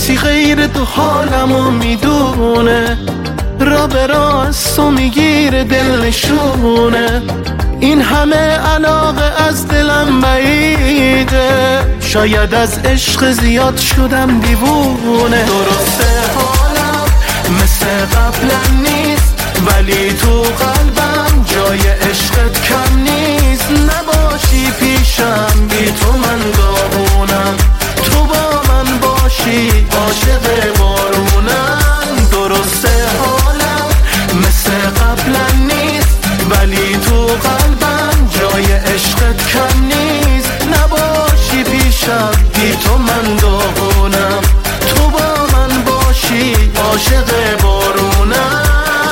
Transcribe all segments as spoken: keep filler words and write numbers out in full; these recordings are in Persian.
کسی غیر تو حالمو میدونه، را به راست تو میگیره دل نشونه. این همه علاقه از دلم بعیده، شاید از عشق زیاد شدم دیوونه. درسته حالم مثل قبلا نیست، ولی تو قلبم جای عشقت کم نیست. نباشی پیشم بی تو من داغونم، تو با من باشی عاشق بارونم. درسته حالم مثل قبلا نیست، ولی تو قلبم جای عشقت کم نیست. نباشی پیشم بی تو من داغونم، تو با من باشی عاشق بارونم.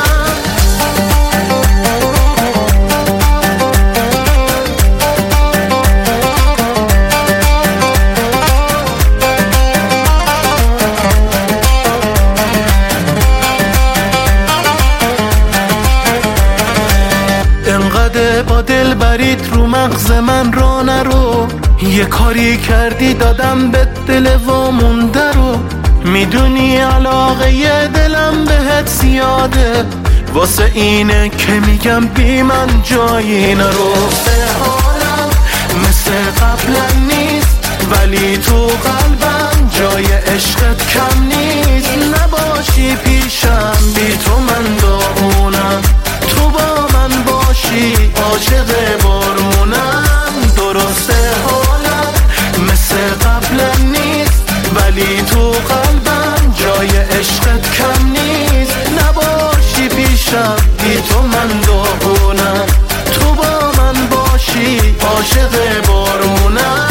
انقدر با دل برید رو مغز من رو نرو، یه کاری کردی دادم به دل و مونده رو. میدونی علاقه ی دلم بهت زیاده، واسه اینه که میگم بی من جایی نرو. حالم مثل قبلا نیست، ولی تو قلبم جای عشقت کم نیست. نباشی پیشم بی تو من داغونم، تو با من باشی عاشق بارونم. درسته حالم مثل قبلا نیست، ولی تو قلبم جای عشقت کم نیست. نباشی پیشم بی تو من داغونم، تو با من باشی عاشق بارونم.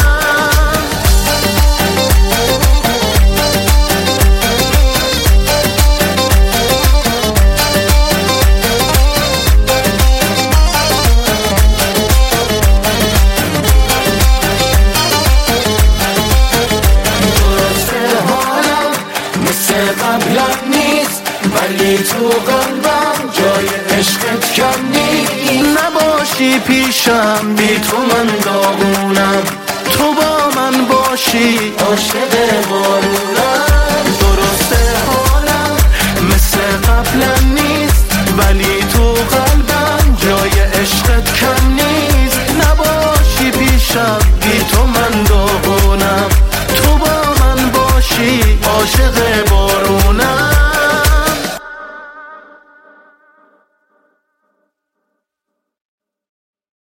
قبلا نیست، ولی تو قلبم جای عشقت کم نیست. نباشی پیشم بی تو من داغونم، تو با من باشی عاشق بارونم.